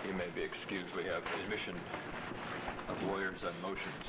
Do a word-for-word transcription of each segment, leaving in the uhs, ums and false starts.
you may be excused. We have admission of lawyers on motions.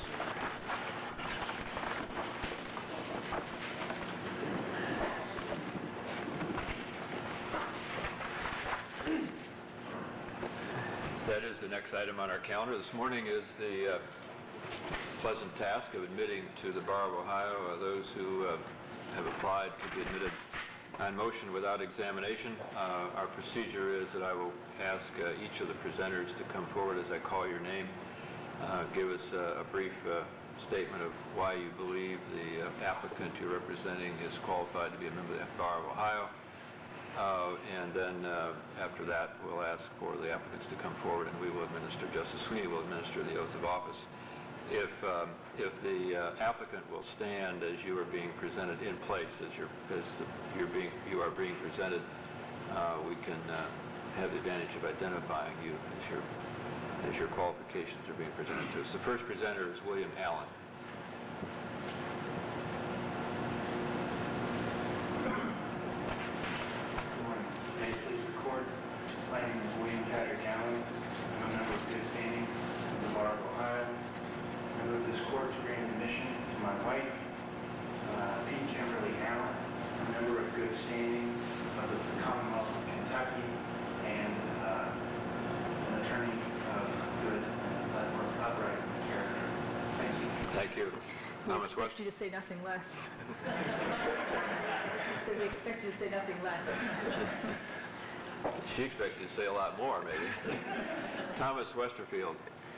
That is the next item on our calendar. This morning is the uh, pleasant task of admitting to the Bar of Ohio uh, those who uh, have applied to be admitted on motion without examination. Uh, our procedure is that I will ask uh, each of the presenters to come forward as I call your name. Uh, give us uh, a brief uh, statement of why you believe the uh, applicant you're representing is qualified to be a member of the Bar of Ohio. Uh, and then uh, after that, we'll ask for the applicants to come forward, and we will administer, Justice Sweeney will administer the oath of office. If um, if the uh, applicant will stand as you are being presented in place, as you're as you're being you are being presented, uh, we can uh, have the advantage of identifying you as your as your qualifications are being presented to us. The first presenter is William Allen. Good morning. May it please the court. My name is William Patrick Allen. I'm a member of good standing of the Bar of Ohio. I move this court to grant admission to my wife, uh, P. Kimberly Allen, a member of good standing of the Commonwealth of Kentucky, and uh, an attorney of good and uh, upright character. Thank you. Thank you. We Thomas expect West. you to say nothing less. So we expect you to say nothing less. She expects you to say a lot more, maybe. Thomas Westerfield.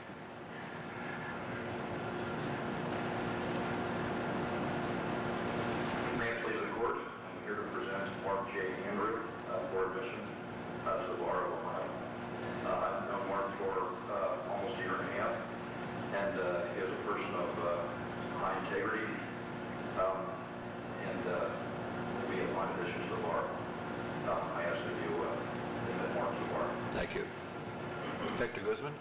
May it please the court, I'm here to present Mark J. Andrew uh, for admission uh, to the Bar of Ohio. Uh, I've known Mark for uh, almost a year and a half, and uh, he is a person of uh, high integrity, um, and uh, will be upon admission to the bar. Uh, I ask that you uh, admit Mark to the bar. Thank you. Victor Guzman.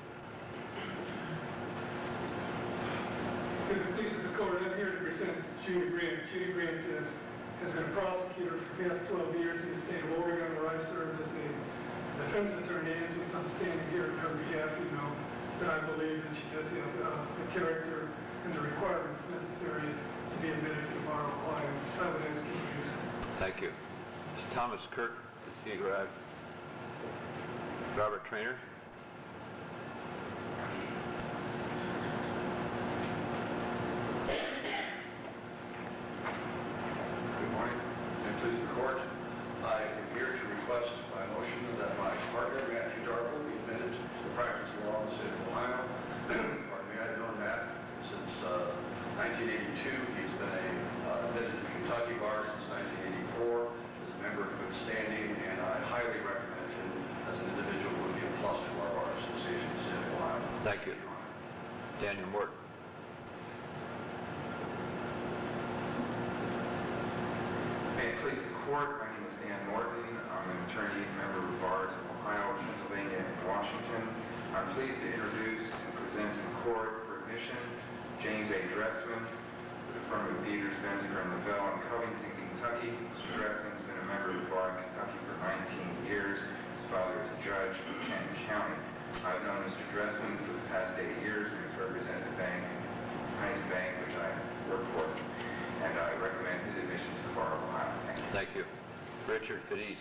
If it pleases the court, I'm here to present Judy Grant. Judy Grant uh, has been a prosecutor for the past twelve years in the state of Oregon, where I served as a defense attorney, and since I'm standing here on her behalf, you know that I believe that she does have uh, the character and the requirements necessary to be admitted to the Bar of Ohio. I would ask you to do so. Thank you. Is Thomas Kirk, has he arrived? Robert Traynor. Good morning. May it please the court, I am here to request by motion that my partner, Matthew Darkle, be admitted to the practice of law in the state of Ohio. Pardon me, I've known Matt since uh, nineteen eighty-two. He's been a, uh, admitted to the Kentucky bar since nineteen eighty-four. Is a member of good standing, and I highly recommend him as an individual who would be a plus to our bar association in the state of Ohio. Thank you. Daniel Morton. May it please the court, my name is Dan Morton. I'm an attorney, member of the bars of Ohio, Pennsylvania, and Washington. I'm pleased to introduce and present in court for admission James A. Dressman, with the firm of Dieters, Benziger, and Lavelle in Covington, Kentucky. Mister Dressman's been a member of the bar in Kentucky for nineteen years. His father is a judge in Kenton County. I've known Mister Dressman for the past eight years and has represented the bank, Huntington Bank, which I work for. And I recommend his admission to the Bar of Ohio. Thank you. Thank you. Richard Felice.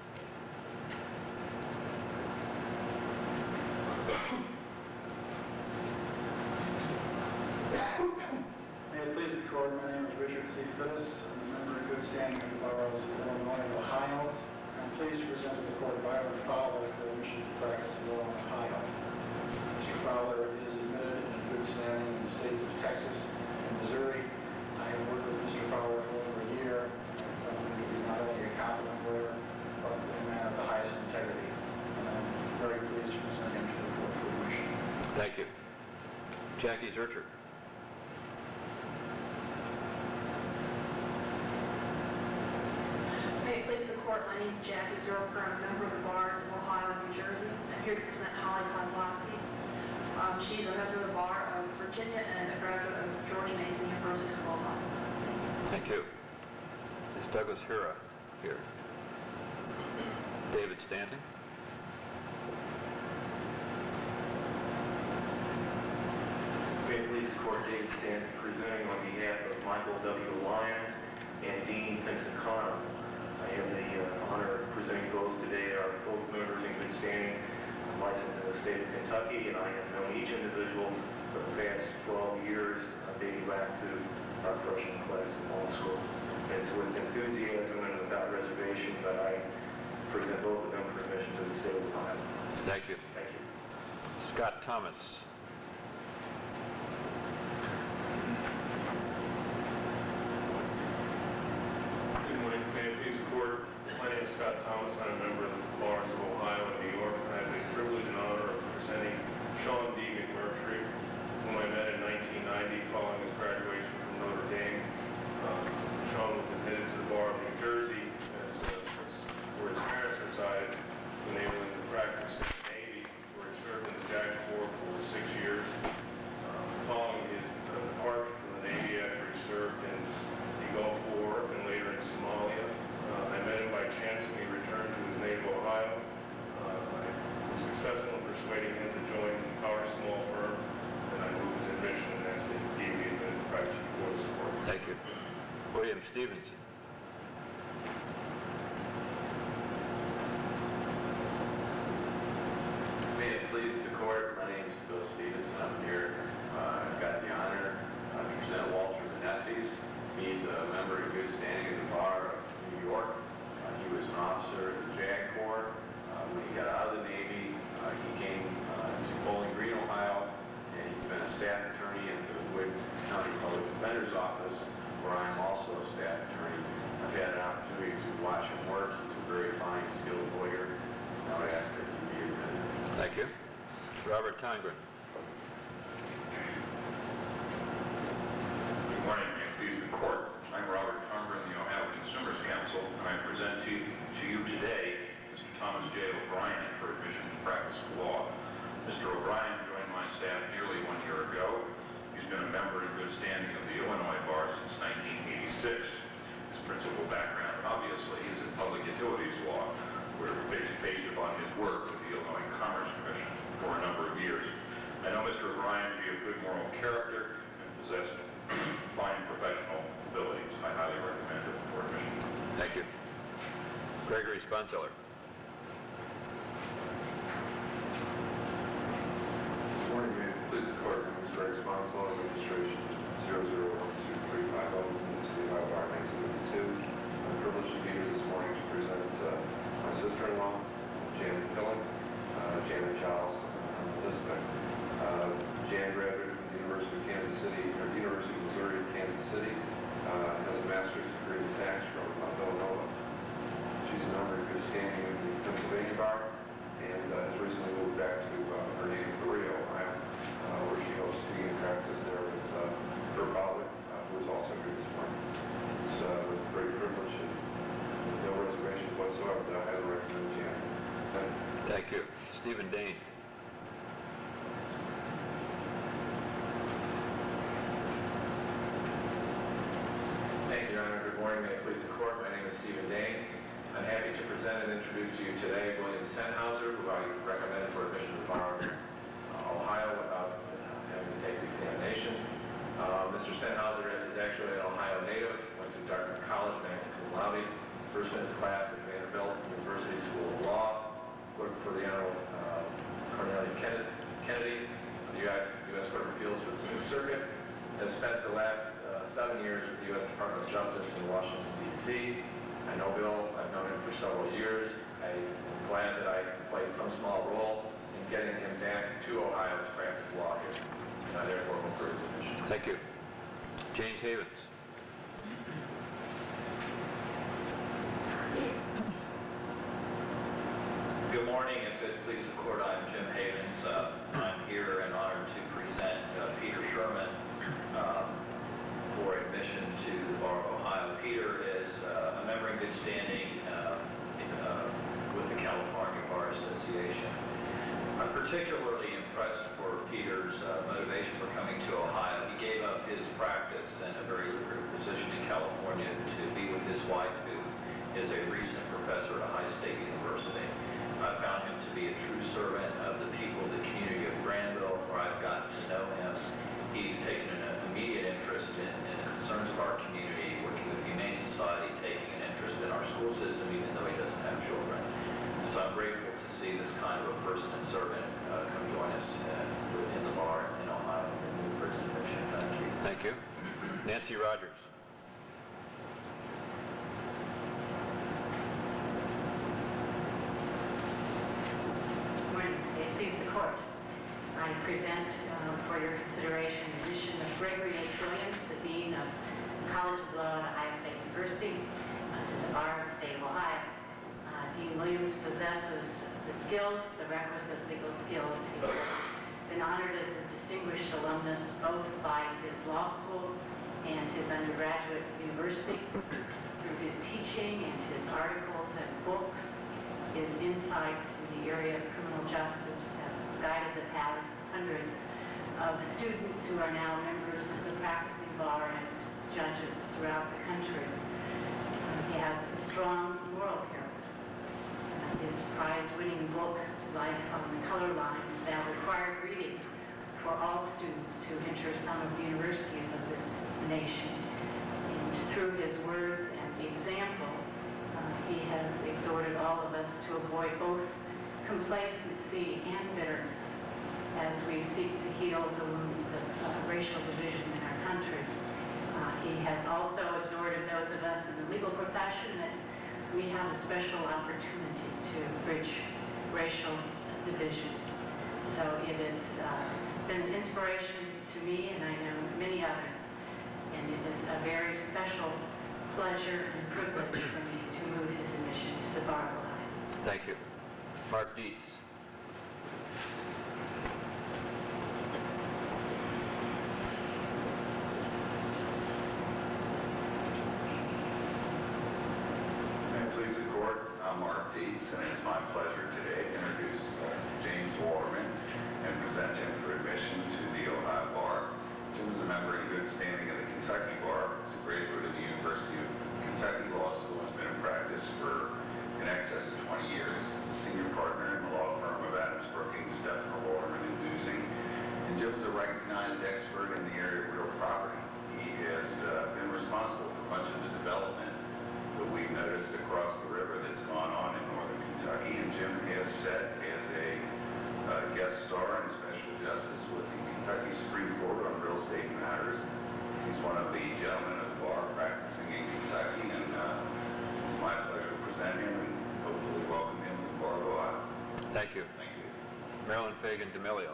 May it please the court, my name is Richard C. Fittis. I'm a member of good standing of the Bars of Illinois and Ohio. I'm pleased to present to the court Byron Fowler for admission to practice law in Ohio. Mister Fowler is admitted in good standing in the states of Texas and Missouri. I have worked with Mister Fowler for over a year, and I found him to be not only a competent lawyer, but a man of the highest integrity. And I'm very pleased to present him to the court for admission. Thank you. Jackie Zurcher. May it please the court, my name is Jackie Zurcher. I'm a member of the bars of Ohio and New Jersey. I'm here to present Holly Kozlowski. Um, she's a member of the bar of Virginia and a graduate of George Mason University School of Law. Thank you. Is Douglas Hura here? David Stanton. Court, David Stanton, presenting on behalf of Michael W. Lyons and Dean Vincent Connor. I have the uh, honor of presenting both today. Are both members in good standing, licensed in the state of Kentucky, and I have known each individual for the past twelve years, uh, dating back to our freshman class in law school. It's with enthusiasm and without reservation that I present both of them for admission to the state of Ohio. Thank you. Thank you. Scott Thomas. Good morning. May it please the court. My name is Scott Thomas. I'm a member of the bars of Ohio and New York. I have the privilege and honor of presenting Sean D. McMurtry, whom I met in nineteen ninety following his graduation from Notre Dame. Uh, Sean was admitted to the bar of New Jersey as, uh, as where his parents resided, enabling him to practice in the Navy, where he served in the JAG Corps for six years. Uh, following his uh, departure from the Navy after he served in the Gulf War and later in Somalia, uh, I met him by chance when he returned to his native Ohio. Uh, I was successful in persuading him to join our small firm, and I moved his admission and asked that he be admitted to practice before this court. Thank you. William Stevenson. May it please the court, my name is Bill Stevenson. I'm here. Uh, I've got the honor uh, to present Walter Meneses. He's a member in good standing at the bar of New York. Uh, he was an officer in the JAG Corps. Uh, when he got out of the Navy, uh, he came uh, to Bowling Green, Ohio, and he's been a staff attorney in the Wood County Public Defender's Office, where I'm also a staff attorney. I've had an opportunity to watch him work. He's a very fine, skilled lawyer. I would ask that he be admitted. Thank you. Robert Tongren. Good morning. May it please the court. I'm Robert Tongren, the Ohio Consumers Counsel, and I present to, to you today Mister Thomas J. O'Brien for admission to practice law. Mister O'Brien joined my staff nearly one year ago. He's been a member in good standing of the Illinois bar since nineteen eighty-six. His principal background, obviously, is in public utilities law, where based, based upon his work with the Illinois Commerce Commission for a number of years. I know Mister O'Brien to be of good moral character and possess fine professional abilities. I highly recommend him for admission. Thank you. Gregory Sponseller. Good morning, may it please the court. My name is Greg Sponsor, registration zero zero one two three five zero, from the City of Ohio Bar nineteen fifty-two. I'm privileged to be here this morning to present uh, my sister-in-law, Janet Pillen, uh, Janet Giles, on the list there. Uh, Jan graduated from the University of Kansas City, or University of Missouri in Kansas City, uh, has a master's degree in tax from uh, Villanova. She's a member in good standing of the Pennsylvania bar, and uh, has recently moved back to uh, her native Berea, Ohio, uh, where she hopes to be in practice there with uh, her father, uh, who is also here this morning. It's uh, with great privilege and with no reservations whatsoever that I highly recommend Jan. Thank you. Thank you. Stephen Dane. Thank you, Your Honor. Good morning. May it please the court. My name is Stephen Dane. I'm happy to present and introduce to you today William Sennhauser, who I recommend for admission to the bar of uh, Ohio without uh, having to take the examination. Uh, Mister Sennhauser is actually an Ohio native, went to Dartmouth College, magna cum laude, first in his class at Vanderbilt University School of Law, worked for the Honorable uh, Cornelius Kennedy, the U S U S Court of Appeals for the Sixth Circuit, has spent the last uh, seven years with the U S Department of Justice in Washington, D C I know Bill. I've known him for several years. I am glad that I played some small role in getting him back to Ohio to practice law here. And I therefore move for his admission. Thank you. James Havens. Good morning. If it pleases the court, I'm Jim Havens. Uh, I'm here and honored to present uh, Peter Sherman um, for admission to the Bar of Ohio. Peter is uh, a member in good standing uh, in, uh, with the California Bar Association. I'm particularly impressed for Peter's uh, motivation for coming to Ohio. He gave up his practice and a very lucrative position in California to be with his wife, who is a recent professor at Ohio State University. I found him to be a true servant of the people of the community of Granville, where I've gotten to know him. He's taken an Thank you. Nancy Rogers. Good morning. May it please the court. I present uh, for your consideration the addition of Gregory H. Williams, the Dean of the College of Law at Ohio State University, uh, to the Bar of the State of Ohio. Uh, Dean Williams possesses the skills, the requisite legal skills. He has been honored as a distinguished alumnus both by his law school and his undergraduate university. Through his teaching and his articles and books, his insights in the area of criminal justice have guided the paths of hundreds of students who are now members of the practicing bar and judges throughout the country. Uh, he has a strong moral character. Uh, his prize-winning book, Life on the Color Line, is now required reading for all students who enter some of the universities of this nation. And through his words and the example, uh, he has exhorted all of us to avoid both complacency and bitterness as we seek to heal the wounds of uh, racial division in our country. Uh, he has also exhorted those of us in the legal profession that we have a special opportunity to bridge racial division. So it has uh, been an inspiration to me, and I know many others, and it is a very special pleasure and privilege for me to move his admission to the Bar of Ohio. Thank you. Mark Dietz. May it please the court, I'm Mark Dietz, and it's my pleasure today to introduce uh, James Waterman and present him for admission to the Ohio Bar. Jim is a member in good standing of the Kentucky Bar. He's a graduate of the University of Kentucky Law School and has been in practice for in excess of twenty years. He's a senior partner in the law firm of Adams Brookings, Stepner, Waterman, and Dusing. And Jim's a recognized expert in the area of real property. He has uh, been responsible for much of the development that we've noticed across the river that's gone on in northern Kentucky. And Jim has sat as a uh, guest star and special justice with the Kentucky Supreme Court on real estate matters. He's one of the gentlemen of the bar practicing in Kentucky, and uh, it's my pleasure to present him and hopefully welcome him to the Bar of Ohio. Thank you. Thank you. Marilyn Fagan D'Amelio.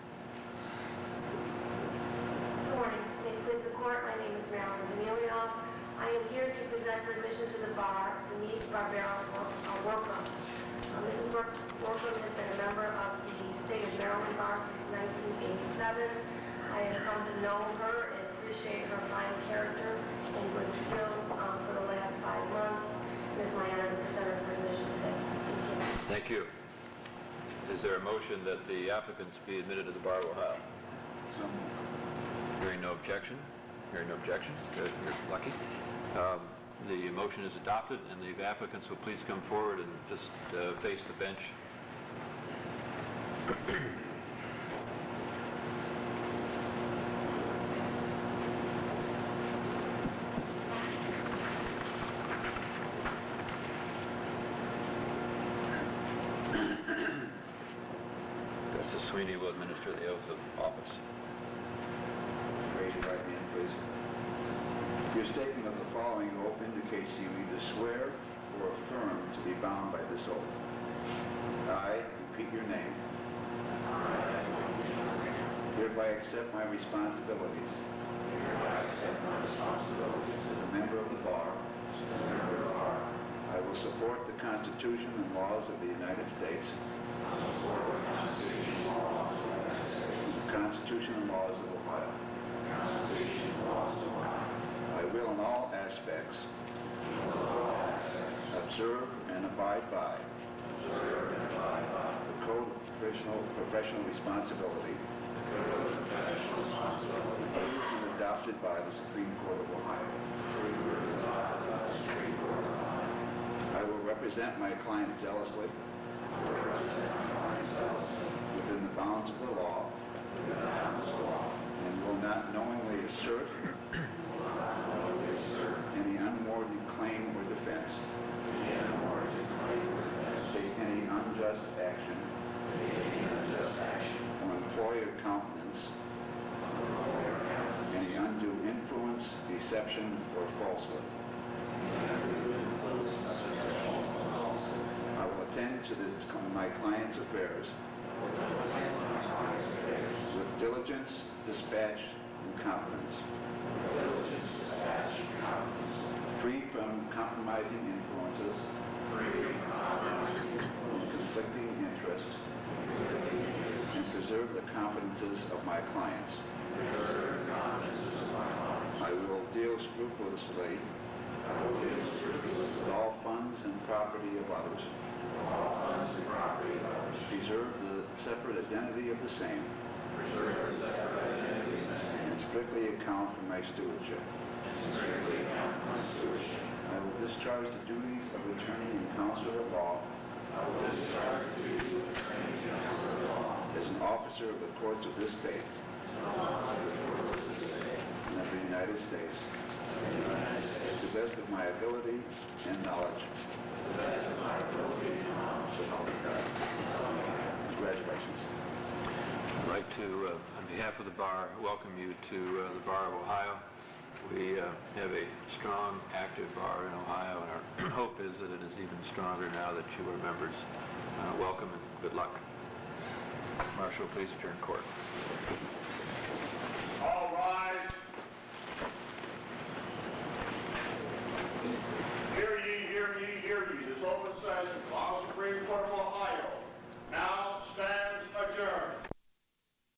Good morning. May it please the court, my name is Marilyn D'Amelio. I am here to present for admission to the bar Denise Barbero Workum. Uh, Missus Workum has been a member of the state of Maryland bar since nineteen eighty-seven. I have come to know her and appreciate her fine character and good skills um, for the last five months. It is my honor to present her for admission today. Thank Thank you. you. Is there a motion that the applicants be admitted to the Bar of Ohio? Hearing no objection. Hearing no objection. Good. You're lucky. Um, the motion is adopted, and the applicants will please come forward and just uh, face the bench. Justice Sweeney will administer the oath of office. Raise your right hand, please. Your statement of the following oath indicates you either swear or affirm to be bound by this oath. I, repeat your name, hereby accept my responsibilities as a member of the bar. I will support the Constitution and laws of the United States, the Constitution and laws of Ohio. I will in all aspects observe and abide by the Code of Professional, professional Responsibility approved and adopted by the Supreme Court of Ohio. I will represent my client zealously within the bounds of the law and will not knowingly assert any unwarranted claim or defense, take any unjust action, or employ or countenance any undue falsehood. I will attend to the, my client's affairs with diligence, dispatch, and confidence, free from compromising influences and conflicting interests, and preserve the confidences of my clients. I will deal scrupulously with all funds and property of others, preserve the separate identity of the same, and strictly account for my stewardship. I will discharge the duties of attorney and counselor of law as an officer of the courts of this state and of the United States to the best of my ability and knowledge. So help me God. Congratulations. I'd like to, uh, on behalf of the bar, welcome you to uh, the Bar of Ohio. We uh, have a strong, active bar in Ohio, and our hope is that it is even stronger now that you are members. Uh, welcome and good luck. Marshal, please adjourn court. All rise. Hear ye, hear ye, hear ye. This open session, Law Supreme Court of Ohio